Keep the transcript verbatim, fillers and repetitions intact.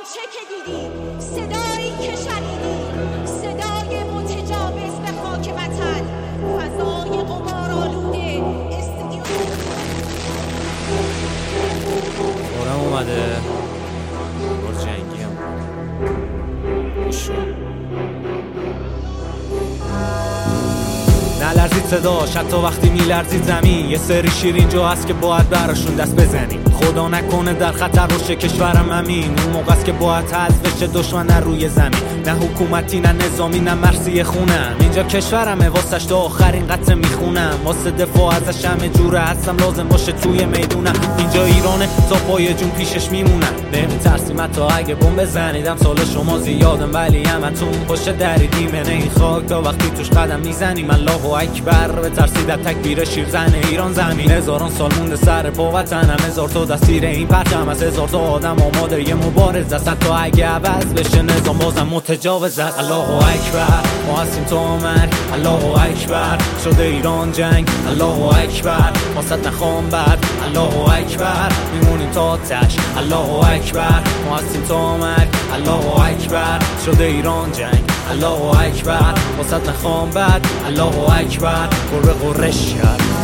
آنچه که دیدی، صدایی که شنیدی، صدای متجاوز به خاک وطن، فضای غبارآلوده استودیو. بارم اومده بار جنگی هم بشون نلرزید صداش حتی وقتی میلرزید زمین. یه سری شیر اینجا هست که باید براشون دست بزنیم. خدا نکنه در خطر باشه کشورم امین. اون موقع است که باید حذف بشه دشمن روی زمین. نه حکومتی نه نظامی نه مرسی خونم. اینجا کشورمه واسش تا آخرین قطره میخونم. واسه دفاع ازش همه جوره هستم لازم باشه توی میدونم. اینجا ایرانه تا پای جون پیشش میمونم. نمیترسیم حتی اگه بمب بزنیدم. سال شما زیادم ولی همتون پشت دریدیم من این خاک تا وقتی توش قدم میزنیم. الله اکبر بترسید از تکبیر شیرزن ایران زمین. هزاران سال مونده سر پا وطنم. هزار تا دستیر این پرچم از هزار تا آدم آماده یه مبارز است. تا اگه عوض بشه نظام بازم متجاوز است. الله اکبر ما هستیم تا مرگ. الله اکبر شده ایران جنگ. الله اکبر واسط نخوام بعد. الله اکبر میمونیم تا آتش. الله اکبر ما هستیم تا مرگ. الله اکبر شده ایران جنگ. الله اکبر واسط نخوام بعد. الله اکبر قرب قرش کرد.